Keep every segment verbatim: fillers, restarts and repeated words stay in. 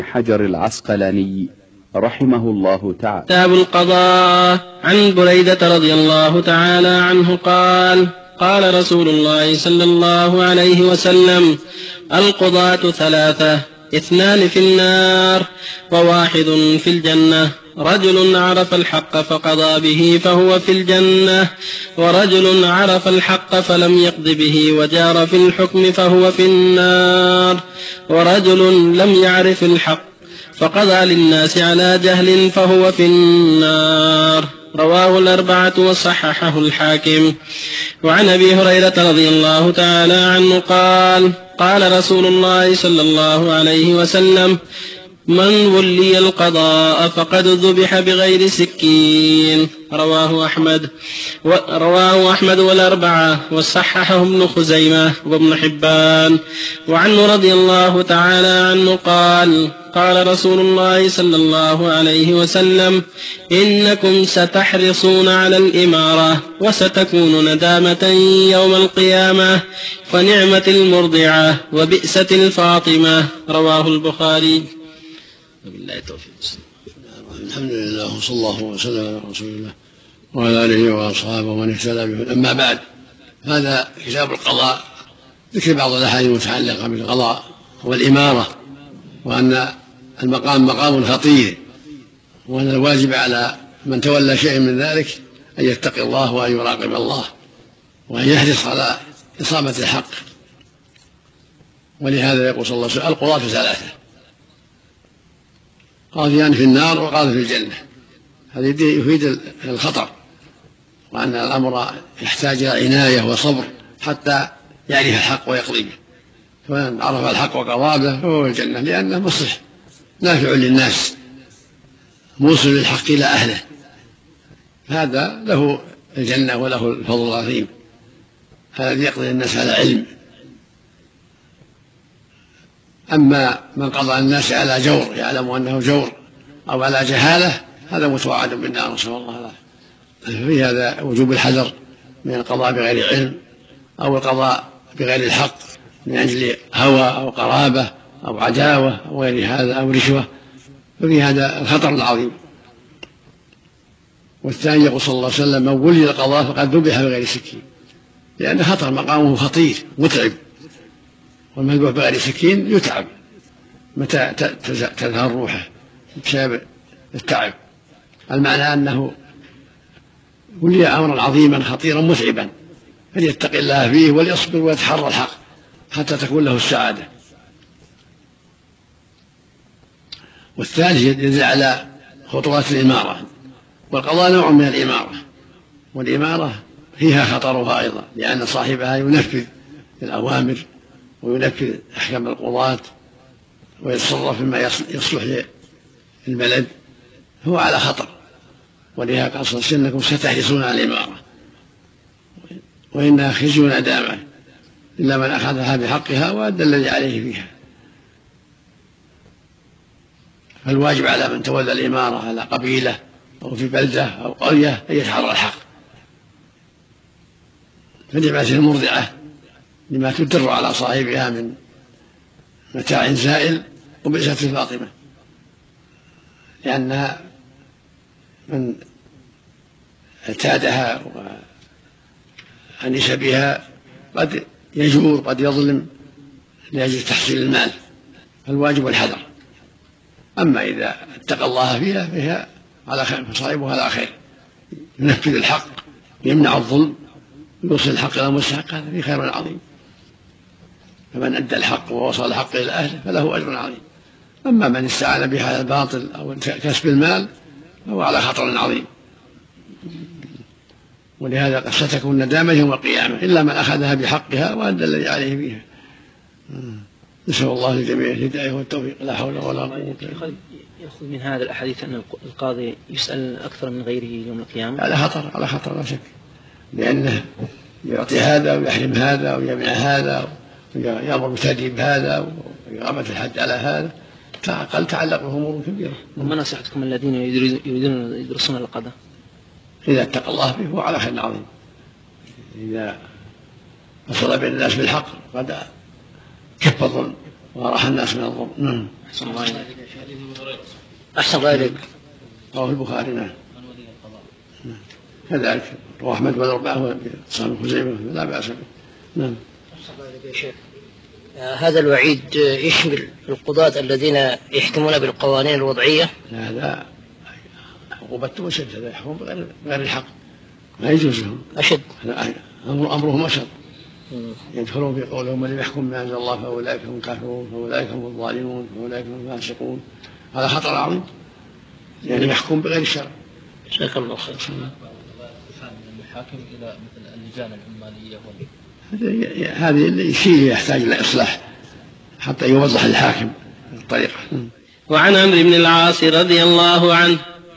حجر العسقلاني رحمه الله تعالى. كتاب القضاء. عن بريدة رضي الله تعالى عنه قال: قال رسول الله صلى الله عليه وسلم: القضاة ثلاثة، اثنان في النار وواحد في الجنة، رجل عرف الحق فقضى به فهو في الجنة، ورجل عرف الحق فلم يقض به وجار في الحكم فهو في النار، ورجل لم يعرف الحق فقضى للناس على جهل فهو في النار. رواه الأربعة وصححه الحاكم. وعن أبي هريرة رضي الله تعالى عنه قال: قال رسول الله صلى الله عليه وسلم: من ولي القضاء فقد ذبح بغير سكين. رواه أحمد رواه أحمد والأربعة وصححه ابن خزيمة وابن حبان. وعنه رضي الله تعالى عنه قال: قال رسول الله صلى الله عليه وسلم: إنكم ستحرصون على الإمارة وستكون ندامة يوم القيامة، فنعمة المرضعة وبئست الفاطمة. رواه البخاري. بالله التوفيق. الحمد لله وصلى الله وسلم على رسول الله وعلى آله وأصحابه ومن اهتدى به. أما بعد، هذا كتاب القضاء، ذكر بعض الأحاديث المتعلقة بالقضاء والإمارة، وأن المقام مقام خطير، وأن الواجب على من تولى شيء من ذلك أن يتقي الله وأن يراقب الله وأن يحرص على إصابة الحق. ولهذا يقول صلى الله عليه وسلم: القضاة ثلاثة، قاضيان في النار وقاضي في الجنة. هذا يفيد الخطر، وأن الأمر يحتاج إلى عناية وصبر حتى يعرف الحق ويقضي به. فمن عرف الحق وقضى به فهو في الجنة، لأنه مصلح نافع للناس موصل للحق إلى أهله، هذا له الجنة وله الفضل العظيم. هذا الذي يقضي الناس على علم. أما من قضى الناس على جور يعلم أنه جور أو على جهالة، هذا متوعد بالنار، نسأل الله العافية. في هذا وجوب الحذر من القضاء بغير علم أو القضاء بغير الحق من أجل هوى أو قرابة أو عداوة أو غير هذا أو رشوة، ففي هذا الخطر العظيم. والثاني يقول صلى الله عليه وسلم: من ولي القضاء فقد ذبح بغير سكين، لأن خطر مقامه خطير متعب، والمذبوح بغير سكين يتعب متى تذهب روحه بسبب التعب. المعنى أنه ولي أمرا عظيما خطيرا متعبا، فليتقي الله فيه وليصبر ويتحرى الحق حتى تكون له السعادة. والثالث يدل على خطوات الإمارة، والقضاء نوع من الإمارة، والإمارة فيها خطرها أيضا، لأن صاحبها ينفذ الأوامر وينفذ أحكام القضاة ويتصرف فيما يصلح للبلد، هو على خطر. ولهذا قال صلى الله عليه وسلم: إنكم ستحرصون على الإمارة وإنها خزي وندامة إلا من أخذها بحقها وأدى الذي عليه فيها. فالواجب على من تولى الإمارة على قبيلة أو في بلدة أو قرية أن يتحرى الحق، فنعمة المرضعة لما تدر على صاحبها من متاع زائل، وبئست الفاطمة لأنها من اعتادها وأنس بها قد يجور قد يظلم لأجل تحصيل المال، فالواجب الحذر. أما إذا اتقى الله فيها فهي على خير، فصاحبها على خير، ينفذ الحق يمنع الظلم يوصل الحق إلى المستحق، هذا في خير عظيم. فمن أدى الحق ووصل الحق إلى أهله فله أجر عظيم. أما من استعان بها على الباطل أو كسب المال فهو على خطر عظيم. ولهذا قد ستكون ندامة يوم القيامة إلا من أخذها بحقها وأدى الذي عليه فيها. نسأل الله للجميع الهداية والتوفيق، لا حول ولا قوة إلا بالله. يأخذ من هذا الأحاديث أن القاضي يسأل أكثر من غيره يوم القيامة؟ على خطر، على خطر لا شك، لأنه يعطي هذا ويحرم هذا ويمنع هذا ويأمر بتأديب هذا ويقامة الحد على هذا، فقد تعلق به أمور كبيرة. وما نصيحتكم الذين يريدون يدرسون القضاء؟ إذا اتقى الله به هو على خير عظيم. إذا فصل بين الناس بالحق قد كف الظلم وأراح الناس من الظلم. نعم. أحسن الله إليك. أحسن الله إليك. رواه البخاري. نعم. كذلك رواه أحمد والأربعة وصحاب خزيمة لا بأس به. نعم. أحسن الله إليك يا شيخ. هذا الوعيد يشمل القضاة الذين يحكمون بالقوانين الوضعية؟ هذا عقوبته أشد، هذا يحكم بغير الحق ما يجوز لهم أشد، أمرهم أشد. يدخلون في قولهم من يحكم بما أنزل الله فأولئك هم الكافرون فأولئك هم الظالمون فأولئك هم الفاسقون. هذا خطر عظيم، يعني يحكم بغير الشرع. جزاك الله خير. المحاكم إلى مثل اللجان العمالية هذه شيء يحتاج إلى إصلاح حتى يوضح الحاكم الطريقة. وعن عمرو بن العاص رضي الله عنه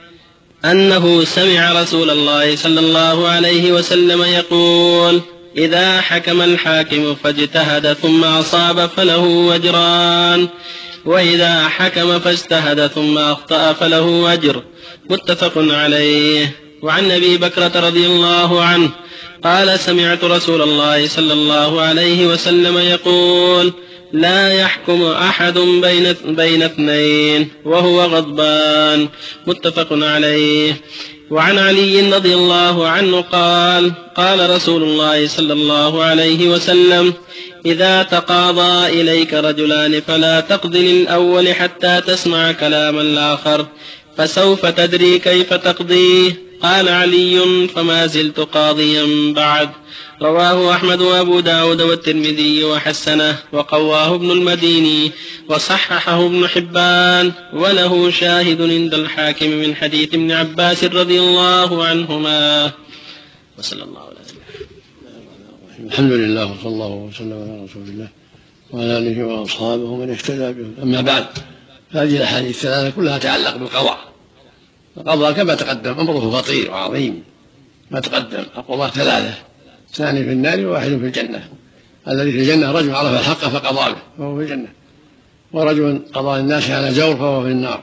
أنه سمع رسول الله صلى الله عليه وسلم يقول: إذا حكم الحاكم فاجتهد ثم أصاب فله وجران، وإذا حكم فاجتهد ثم أخطأ فله أجر. متفق عليه. وعن أبي بكرة رضي الله عنه قال: سمعت رسول الله صلى الله عليه وسلم يقول: لا يحكم أحد بين بين اثنين وهو غضبان. متفق عليه. وعن علي رضي الله عنه قال: قال رسول الله صلى الله عليه وسلم: إذا تقاضى إليك رجلان فلا تقض للأول حتى تسمع كلام الآخر، فسوف تدري كيف تقضيه. قال علي: فما زلت قاضيا بعد. رواه أحمد وأبو داود والترمذي وحسنه وقواه ابن المديني وصححه ابن حبان، وله شاهد عند الحاكم من حديث ابن عباس رضي الله عنهما. وصلى الله عليه وسلم. الحمد لله وصلى الله وسلم على رسول الله وعلى آله وأصحابه ومن اهتدى بهم. أما بعد، هذه الأحاديث الثلاثة كلها تتعلق بالقضاء. القضاء كما تقدم أمره خطير وعظيم، ما تقدم القضاء ثلاثة: اثنان في النار وواحد في الجنة. الذي في الجنة رجل عرف الحق فقضى به فهو في الجنة، ورجل قضى الناس على جور فهو في النار،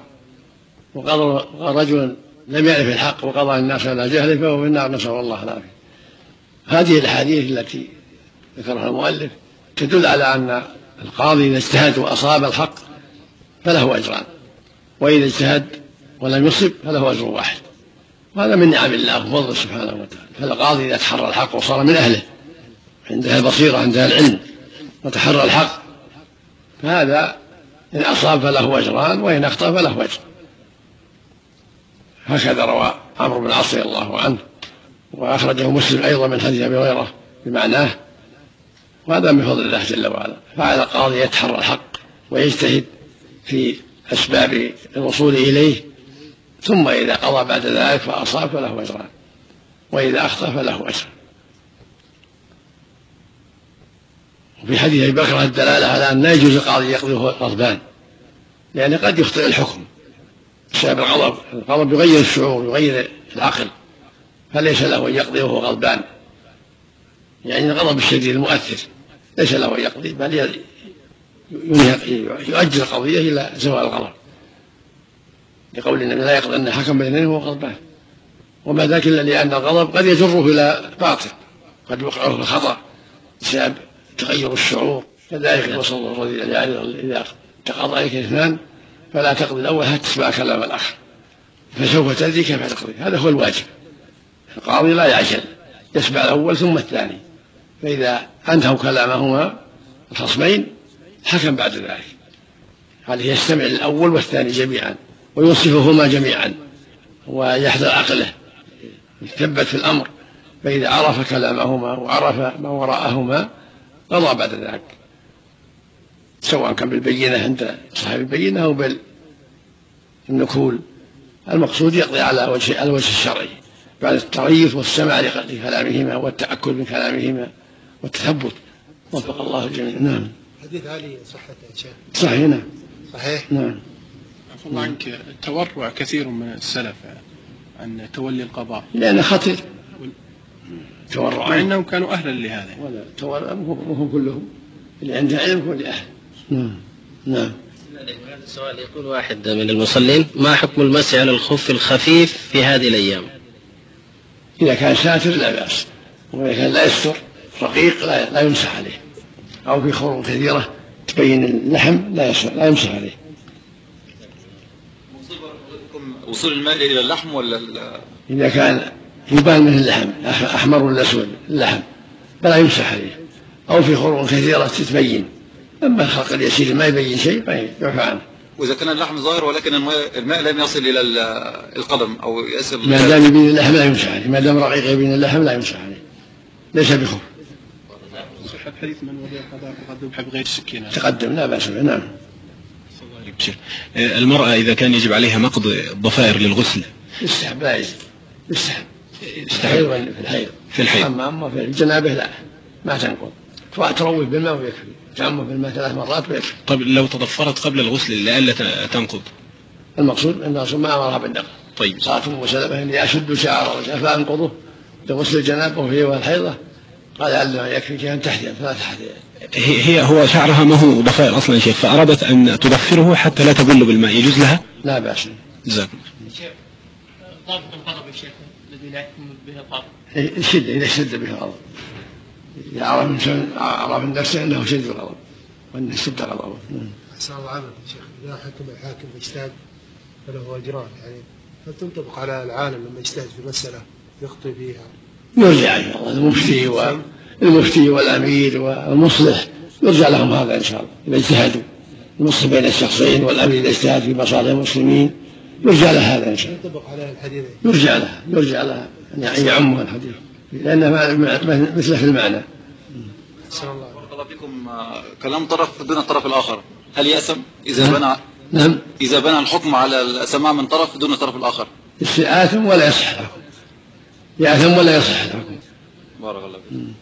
ورجل لم يعرف الحق وقضى الناس على جهله فهو في النار، نسأل الله العافية. هذه الأحاديث التي ذكرها المؤلف تدل على أن القاضي إذا اجتهد وأصاب الحق فله أجران، وإذا اجتهد ولم يصب فله أجر واحد. وهذا من نعم الله وفضله سبحانه وتعالى. فالقاضي إذا تحرى الحق وصار من أهله، عندها البصيرة عندها العلم وتحرى الحق، فهذا إن أصاب فله أجران وإن أخطأ فله أجر. هكذا روى عمرو بن العاص رضي الله عنه، وأخرجه مسلم أيضا من حديث أبي هريرة بمعناه. وهذا من فضل الله جل وعلا. فعلى القاضي يتحرى الحق ويجتهد في أسباب الوصول إليه، ثم إذا قضى بعد ذلك فأصاب فله أجران، وإذا أخطأ فله أجر. وفي حديث أبي بكر الدلالة على أن لا يجوز القاضي يقضي وهو غضبان، لأن قد يخطئ الحكم بسبب الغضب. الغضب يغير الشعور يغير العقل، فليس له أن يقضي وهو غضبان، يعني الغضب الشديد المؤثر ليس له أن يقضي، بل يؤجل القضية إلى زوال الغضب، لقول النبي: لا يقضي أن حكم بين اثنين وهو غضبان. وما ذاك إلا لأن الغضب قد يجره إلى باطل، قد يوقعه في الخطأ بسبب تغير الشعور. كذلك الرسول رضي الله عنه: إذا تقاضى عليك اثنان فلا تقضي الأول حتى تسمع كلام الآخر، فسوف تدري كيف تقضي. هذا هو الواجب. القاضي لا يعجل، يسمع الأول ثم الثاني، فإذا أنهوا كلامهما الخصمين حكم بعد ذلك. عليه يستمع الأول والثاني جميعا وينصفهما جميعا ويحذر عقله يثبت في الأمر، فإذا عرف كلامهما وعرف ما وراءهما قضى بعد ذلك، سواء كان بالبينة عند صاحب البينة أو بالنكول. المقصود يقضي على وجه الوجه الشرعي بعد التريث والسماع لكلامهما والتأكد من كلامهما والتثبت. وفق الله الجميع. نعم. حديث علي صحته يا شيخ؟ صحيح. نعم. صحيح. نعم. عفوا الله عنك، تورع كثير من السلف عن تولي القضاء لأنه خطير، تورع مع أنهم كانوا أهلا لهذا. ولا تورع مهم كلهم، اللي عنده علم هو اللي أهل. نعم. نعم. هذا السؤال يقول واحد من المصلين: ما حكم المسح على الخف الخفيف في هذه الأيام؟ إذا كان ساتر لا بأس، وإذا كان لا يستر رقيق لا, لا يمسح عليه، أو في خروج كثيرة تبين اللحم لا يصح لا يمسح عليه. وصول الماء إلى اللحم ولا إذا كان يبان من اللحم أحمر ولا أسود اللحم فلا يمسح عليه، أو في خروق كثيرة تتبين. أما الخلق اليسير ما يبين شيء فيعفى عنه. وإذا كان اللحم ظاهر ولكن الماء لم يصل إلى القدم أو يصل ما دام يبين اللحم لا يمسح عليه، ما دام رقيق يبين اللحم لا يمسح عليه، ليس بخف. صحة حديث من ولي القضاء فقد ذبح بغير السكينة تقدم لا بأس به. نعم. المرأة إذا كان يجب عليها نقض الضفائر للغسل يستحب لا يجب يستحب يستحب في الحيض في الحيض أما أما في الجنابة لا ما تنقض، تروي بالماء ويكفي، تعمه بالماء ثلاث مرات ويكفي. طيب لو تضفرت قبل الغسل لئلا تنقض؟ المقصود أن الرسول ما أمرها بالنقض. طيب قالت أم سلمة إني أشد شعر فأنقضه لغسل الجنابة وهي والحيضة، قال ألا يكفيك أن تحتها ثلاث حثيان. هي هو شعرها ما هو ضفائر أصلا شيخ، فأرادت أن تضفره حتى لا تبل بالماء، يجوز لها؟ لا بأس. جزاكم الله. ضابط الغضب الشيخ الذي لا يحكم به الغضب. الشدة إذا اشتد به الغضب، إذا عرف الإنسان عرف من نفسه أنه شد الغضب وأنه اشتد غضبه. أحسن الله عنك يا شيخ، إذا حكم الحاكم باجتهاد فله أجران، يعني هل تنطبق على العالم لما يجتهد في مسألة يخطئ فيها؟ يرجع إن شاء الله المفتي والمفتي والأمير والمصلح يرجع لهم هذا إن شاء الله إذا اجتهدوا، المصلح بين الشخصين والأمير إذا اجتهد في مصالح المسلمين يرجع له هذا إن شاء الله. ينطبق عليه الحديث. يرجع له يرجع له يعني يعمه الحديث لأنه مثله في المعنى. أحسن الله. بارك الله فيكم. كلام طرف دون الطرف الآخر هل يأثم إذا بنى؟ نعم. إذا بنى الحكم على السماع من طرف دون الطرف الآخر آثم ولا يصح الحكم، يأثم ولا يصح الحكم. بارك الله فيكم.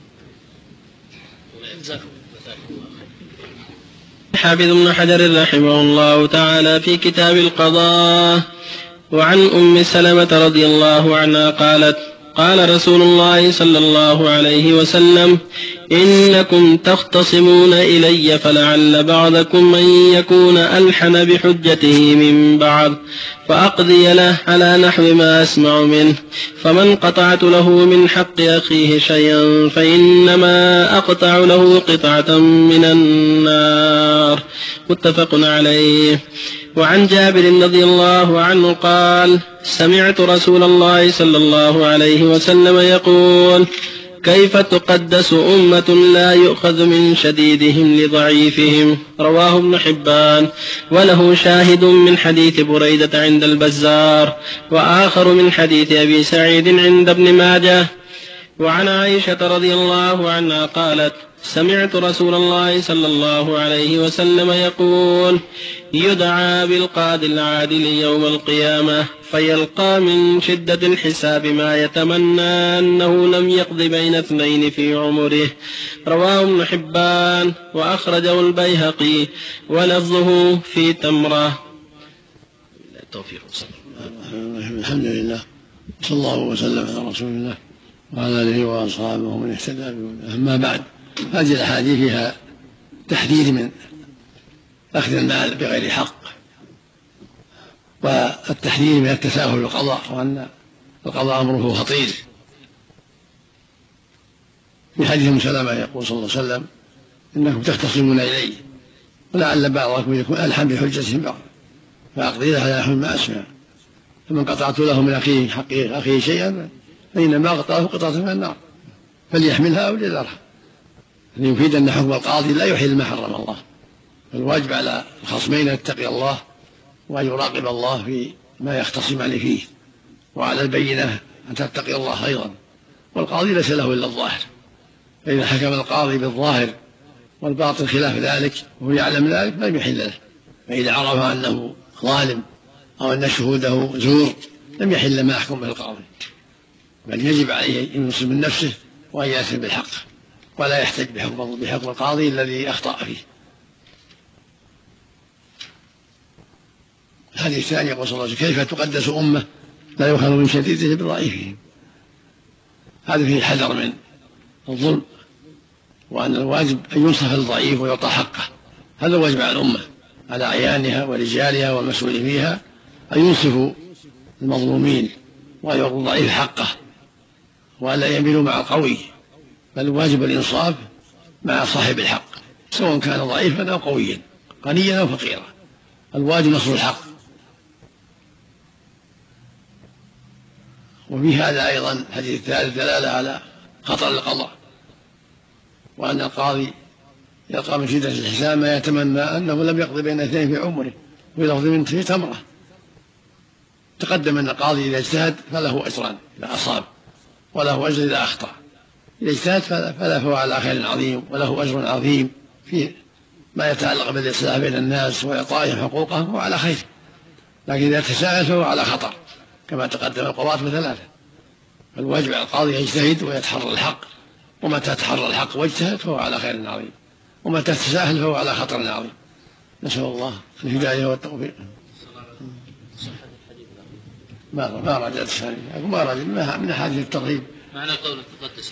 حافظ ابن حجر رحمه الله تعالى في كتاب القضاء. وعن أم سلمة رضي الله عنها قالت قال رسول الله صلى الله عليه وسلم إنكم تختصمون إلي فلعل بعضكم من يكون ألحن بحجته من بعض فأقضي له على نحو ما أسمع منه، فمن قطعت له من حق أخيه شيئا فإنما أقطع له قطعة من النار. متفق عليه. وعن جابر رضي الله عنه قال سمعت رسول الله صلى الله عليه وسلم يقول كيف تقدس أمة لا يؤخذ من شديدهم لضعيفهم. رواه ابن حبان، وله شاهد من حديث بريدة عند البزار، وآخر من حديث أبي سعيد عند ابن ماجه. وعن عائشة رضي الله عنها قالت سمعت رسول الله صلى الله عليه وسلم يقول يدعى بالقاضي العادل يوم القيامة فيلقى من شدة الحساب ما يتمنى أنه لم يقض بين اثنين في عمره. رواه ابن حبان وأخرجه البيهقي ولفظه في تمرة. التوفيق. الحمد لله صلى الله وسلم على رسول الله وعلى آله وأصحابه ومن اهتدى بهداه. أما بعد، هذه الأحاديث فيها تحذير من أخذ المال بغير حق، والتحذير من التساهل بالقضاء، وأن القضاء أمره خطير. في حديث ام سلمة يقول صلى الله عليه وسلم إنكم تختصمون إلي ولعل بعضكم يكون ألحن بحجتهم بعض فأقضي له على نحو ما أسمع، فمن قطعت له من أخيه حق أخيه شيئا فإنما قطعه قطعة من النار فليحملها أو ليذرها. يفيد أن حكم القاضي لا يحل ما حرم الله، فالواجب على الخصمين أن يتقي الله وأن يراقب الله في ما يختصمان فيه، وعلى البينة أن تتقي الله أيضا. والقاضي ليس له إلا الظاهر، فإذا حكم القاضي بالظاهر والباطن خلاف ذلك وهو يعلم ذلك لم يحل له، فإذا عرف أنه ظالم أو أن شهوده زور لم يحل ما يحكم به القاضي، بل يجب عليه أن ينصف من نفسه وأن يأتي بالحق ولا يحتج بحكم بحكم القاضي الذي أخطأ فيه. الحديث الثاني يقول صلى الله عليه وسلم كيف تقدس أمة لا يؤخذ من شديده بضعيفهم. هذا فيه حذر من الظلم، وأن الواجب أن ينصف الضعيف ويعطى حقه. هذا واجب على الأمة، على أعيانها ورجالها والمسؤولين فيها، أن ينصفوا المظلومين ويعطوا الضعيف حقه وألا يميلوا مع القوي، بل واجب الإنصاف مع صاحب الحق سواء كان ضعيفا أو قويا، غنيا أو فقيرا، الواجب نصر الحق. وفي هذا أيضا الحديث الثالث دلالة على خطر القضاء، وأن القاضي يلقى من شدة الحساب ما يتمنى أنه لم يقضي بين اثنين في عمره، ويلفظ من في تمرة. تقدم أن القاضي إذا اجتهد فله أجران إذا أصاب، وله أجر إذا أخطأ. إذا اجتهد فلا فهو على خير عظيم، وله أجر عظيم في ما يتعلق بالإصلاح بين الناس وإعطائهم حقوقهم، وعلى خير. لكن إذا تساهل فهو على خطر، كما تقدم القضاة بثلاثة. فالواجب على القاضي يجتهد ويتحرى الحق، ومتى تحرى الحق واجتهد فهو على خير عظيم، ومتى تساهل فهو على خطر عظيم. نسأل الله الهداية والتوفيق. ما ما رجعت الثاني، ما رجعت من حادث الترغيب. معنى قول تقدس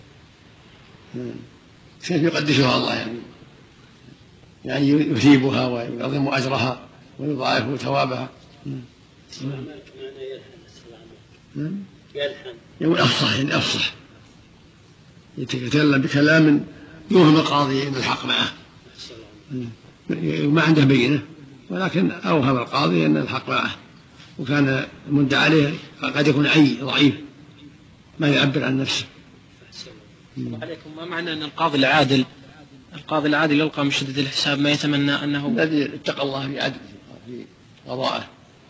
شيء يقدسها الله، يعني يعني يثيبها ويعظم أجرها ويضاعف ثوابها. يقول أفصح، يعني أفصح، يتكلم بكلام يوهم القاضي أن الحق معه، ما عنده بينة، ولكن أوهم القاضي أن الحق معه، وكان المدعى عليه قد يكون عي ضعيف ما يعبر عن نفسه. عليكم، ما معنى أن القاضي العادل القاضي العادل يلقى من شدة الحساب ما يتمنى أنه الذي اتقى الله في عدله في قضائه.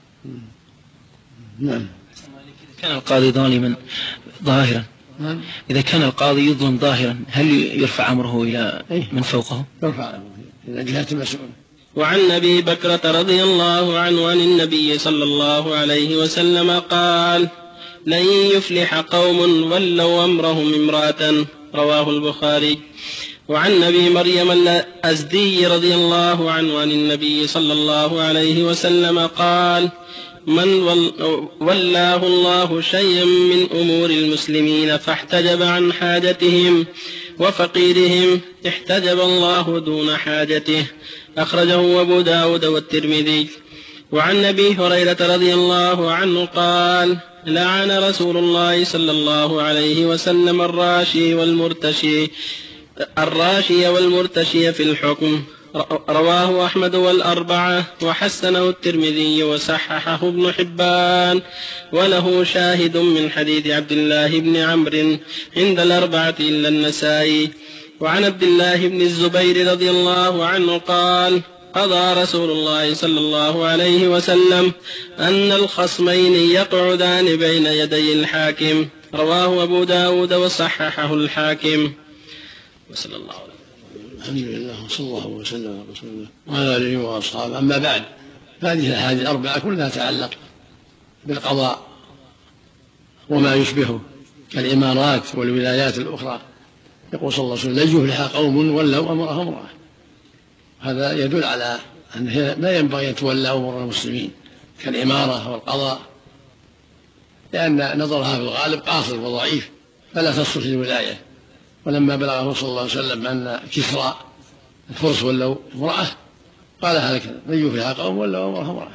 نعم. إذا كان القاضي ظالما ظاهرا، إذا كان القاضي يظلم ظاهرا، هل يرفع أمره إلى من فوقه؟ يرفع أمره إلى جهة المسؤول. وعن أبي بكرة رضي الله عنه عن النبي صلى الله عليه وسلم قال: لن يفلح قوم ولوا أمرهم امرأة، رواه البخاري. وعن أبي مريم الأزدي رضي الله عنه عن النبي صلى الله عليه وسلم قال: من ولاه الله شيئا من أمور المسلمين فاحتجب عن حاجتهم وفقيرهم احتجب الله دون حاجته، أخرجه أبو داود والترمذي. وعن أبي هريرة رضي الله عنه قال: لعن رسول الله صلى الله عليه وسلم الراشي والمرتشي الراشي والمرتشي في الحكم، رواه أحمد والأربعة، وحسنه الترمذي وصححه ابن حبان، وله شاهد من حديث عبد الله بن عمرو عند الأربعة إلا النسائي. وعن عبد الله بن الزبير رضي الله عنه قال: قضى رسول الله صلى الله عليه وسلم أن الخصمين يقعدان بين يدي الحاكم، رواه أبو داود وصححه الحاكم. وصلى الله عليه وسلم. الحمد لله وصلى الله وسلم على رسول الله وعلى آله وأصحابه. أما بعد، هذه الأحاديث الأربعة كلها تتعلق بالقضاء وما يشبهه كالإمارات والولايات الأخرى. يقول صلى الله عليه وسلم: لن يفلح قوم ولوا أمرهم امرأة. هذا يدل على أنه لا ينبغي أن تولى أمور المسلمين كالإمارة والقضاء، لأن نظرها في الغالب قاصر وضعيف فلا تصلح للولاية. ولما بلغه صلى الله عليه وسلم أن كسرى الفرس ولوا امرأة قال: هلك لن يفلح قوم ولوا أمرهم امرأة.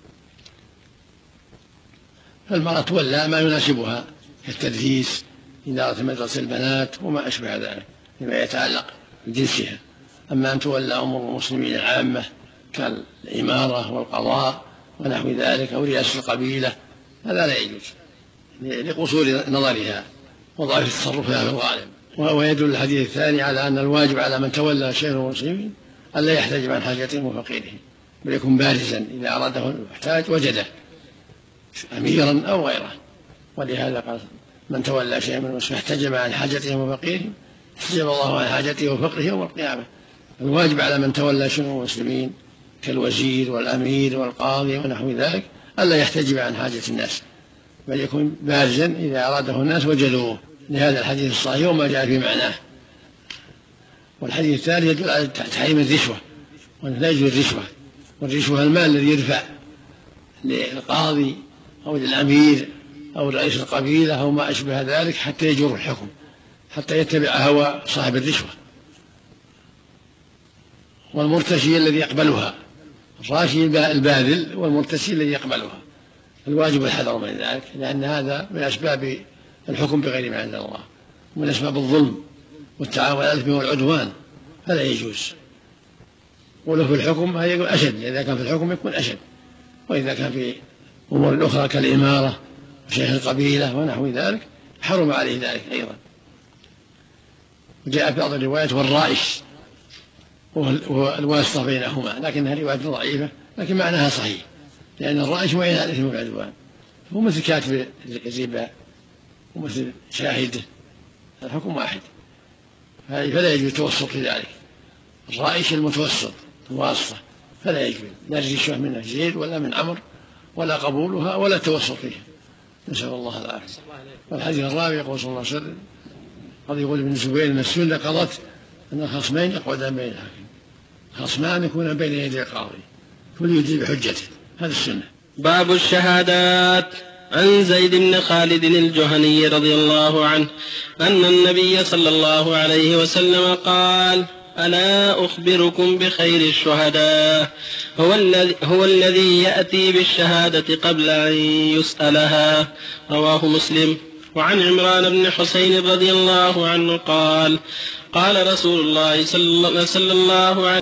فالمرأة تولى ما يناسبها كالتدريس، إدارة مدرسة البنات وما أشبه ذلك فيما يتعلق بجنسها. أما أن تولى أمور المسلمين العامة كالإمارة والقضاء ونحو ذلك أو رئاسة القبيلة هذا لا يجوز لقصور نظرها وضعف تصرفها في الغالب. ويدل الحديث الثاني على أن الواجب على من تولى شيء من المسلمين ألا يحتجب عن حاجتهم وفقيرهم، بل يكون بارزا إذا أراده المحتاج وجده أميرا أو غيره. ولهذا قال: من تولى شيئا من المسلمين احتجب عن حاجتهم وفقيرهم احتجب الله عن حاجته وفقره يوم القيامة. الواجب على من تولى شؤون المسلمين كالوزير والأمير والقاضي ونحو ذلك ألا يحتجب عن حاجة الناس، بل يكون بارزا إذا أراده الناس وجدوه، لهذا الحديث الصحيح وما جاء في معناه. والحديث الثاني يدل على تحريم الرشوة، وأنه لا يجوز الرشوة، والرشوة المال الذي يدفع للقاضي أو للأمير أو رئيس القبيلة أو ما أشبه ذلك حتى يجر الحكم، حتى يتبع هوى صاحب الرشوة. والمرتشي الذي يقبلها، الراشي الباذل والمرتشي الذي يقبلها. الواجب الحذر من ذلك، لأن هذا من أسباب الحكم بغير ما أنزل الله، ومن أسباب الظلم والتعاون على الإثم والعدوان، فلا يجوز. وله في الحكم هذا يكون أشد، إذا كان في الحكم يكون أشد، وإذا كان في أمور أخرى كالإمارة وشيخ القبيلة ونحو ذلك حرم عليه ذلك أيضا. وجاء في بعض الروايات والرائش والواسطة بينهما، لكنها رواية ضعيفة لكن معناها صحيح، لأن الرائش وإن على الإثم والعدوان هو مثل كاتب الربا ومثل شاهده، الحكم واحد، فلا يجوز التوسط في ذلك. الرائش المتوسط الواسطة فلا يجوز لا الرشوة من زيد ولا من عمرو ولا قبولها ولا التوسط فيها، نسأل الله العافية. والحديث الرابع يقول صلى الله عليه وسلم قد يقول ابن الزبير ان السنه قضت ان الخصمين يقعدان بين الحاكم، خصمان يكون بين يدي القاضي كل يدري بحجته، هذا السنه. باب الشهادات. عن زيد بن خالد الجهني رضي الله عنه أن النبي صلى الله عليه وسلم قال: ألا أخبركم بخير الشهداء؟ هو الذي, هو الذي يأتي بالشهادة قبل أن يسألها. رواه مسلم. وعن عمران بن حسين رضي الله عنه قال: قال رسول الله صلى الله عليه